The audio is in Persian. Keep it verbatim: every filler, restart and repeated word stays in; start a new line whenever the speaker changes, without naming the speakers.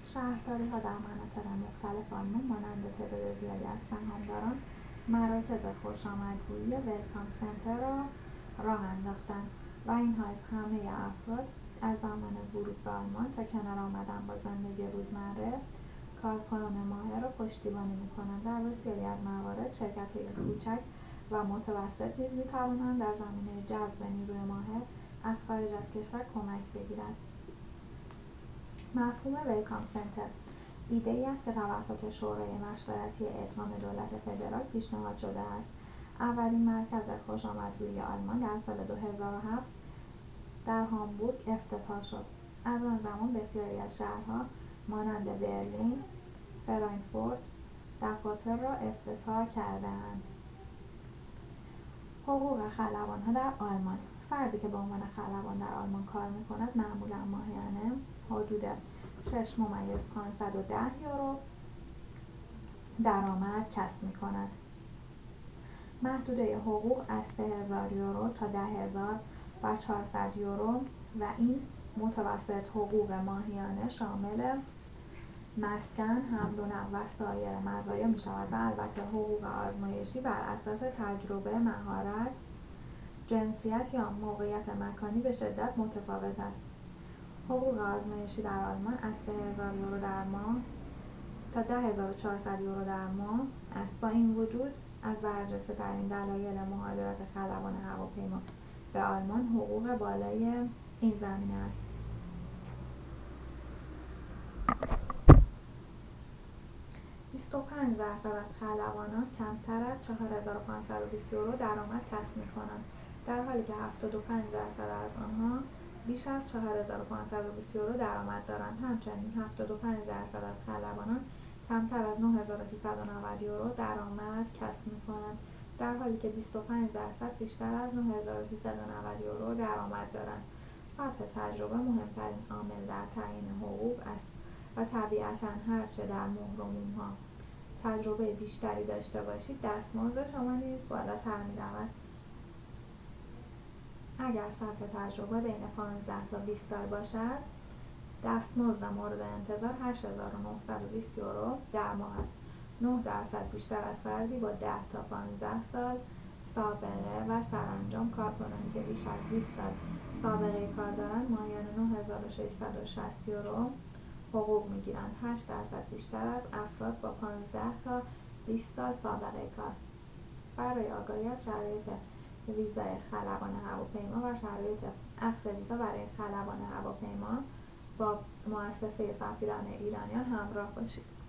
شهرداری‌ها در مناطق مختلف آلمان مانند تعداد زیادی از سهامداران مراکز خوشامدگویی ولکام سنتر را راه انداختند و اینها از همه افراد از زمان ورود به آلمان تا کنار آمدن با زندگی روزمره کارکنان ماهر را پشتیبانی می‌کنند. در بسیاری از موارد شرکت‌های کوچک و متوسط نیز می‌توانند در زمینه جذب نیروی ماهر از خارج از کشور کمک بگیرند. مفهوم ولکام سنتر ایده‌ای است که توسط شورای مشورتی اقلیم دولت فدرال پیشنهاد شده است. اولین مرکز خوشامدگویی آلمان در سال دو هزار و هفت در هامبورگ افتتاح شد. از آن زمان بسیاری از شهرها مانند برلین، فرانکفورت دفاتر را افتتاح کرده‌اند. حقوق خلبان‌ها در آلمان: فردی که به عنوان خلبان در آلمان کار می‌کند معمولاً ماهیانه حدود شش ممیز پانصد و ده یورو درآمد کسب می‌کند. محدوده حقوق از سه هزار یورو تا ده هزار و چهارصد یورو و این متوسط حقوق ماهیانه شامل مسکن، حمل و نقل و سایر مزایا می‌شود و البته حقوق آزمایشی بر اساس تجربه، مهارت، جنسیت یا موقعیت مکانی به شدت متفاوت است. حقوق آزمایشی در آلمان از سه هزار یورو در ماه تا ده هزار و چهارصد یورو در ماه است. با این وجود از برجسته‌ترین دلایل مهاجرت خلبان هواپیما به آلمان حقوق بالای این زمینه است. بیست و پنج درصد از خلبانان کمتر از چهار هزار و پانصد و بیست یورو درآمد کسب می‌کنند، در حالی که هفتاد و پنج درصد از آنها بیش از چهار هزار و پانصد و بیست یورو درآمد دارند. همچنین هفتاد و پنج درصد از خلبانان کمتر از نه هزار و سیصد و نود یورو درآمد کسب می‌کنند، در حالی که بیست و پنج درصد بیشتر از نه هزار و سیصد و نود یورو درآمد دارند. سطح تجربه مهمترین عامل در تعیین حقوق است و طبیعتاً هرچه در مهرموم‌ها تجربه بیشتری داشته باشید دستمزد شما نیز بالاتر می‌رود. اگر سطح تجربه بین پانزده تا بیست سال باشد، دستمزد مورد انتظار هشت هزار و نهصد و بیست یورو در ماه است، نه درصد بیشتر از فردی با ده تا پانزده سال سابقه و سرانجام کارکنانی که بیش از بیست سال سابقه کار دارند ماهیانه نه هزار و ششصد و شصت یورو حقوق می‌گیرند، هشت درصد بیشتر از افراد با پانزده تا بیست سال سابقه کار. برای آگاهی از شرایط ویزای خلبان هواپیما و شرایط اخذ ویزا برای خلبان هواپیما با مؤسسه سفیران ایرانیان همراه باشید.